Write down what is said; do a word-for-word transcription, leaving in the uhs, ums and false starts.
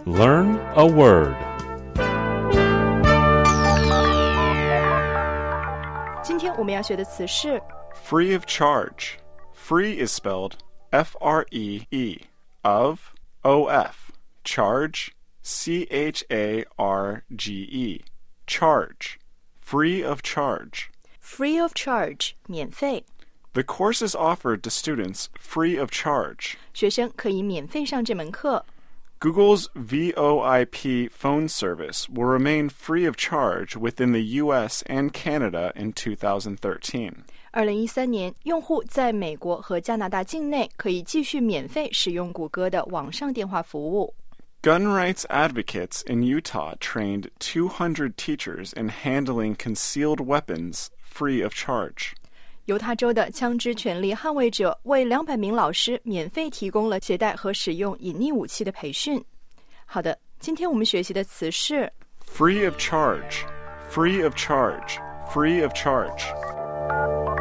Learn a word. 今天我们要学的词是 Free of charge. Free is spelled F R E E. Of, O F. Charge, C H A R G E. Charge. Free of charge. free of charge 免费 The course is offered to students free of charge. 学生可以免费上这门课 Google's V O I P phone service will remain free of charge within the U S and Canada in two thousand thirteen. 二零一三年用户在美国和加拿大境内可以继续免费使用谷歌的网上电话服务 Gun rights advocates in Utah trained two hundred teachers in handling concealed weapons free of charge. 犹他州的枪支权利捍卫者为两百名老师免费提供了携带和使用隐匿武器的培训。好的，今天我们学习的词是 Free of charge. Free of charge. Free of charge.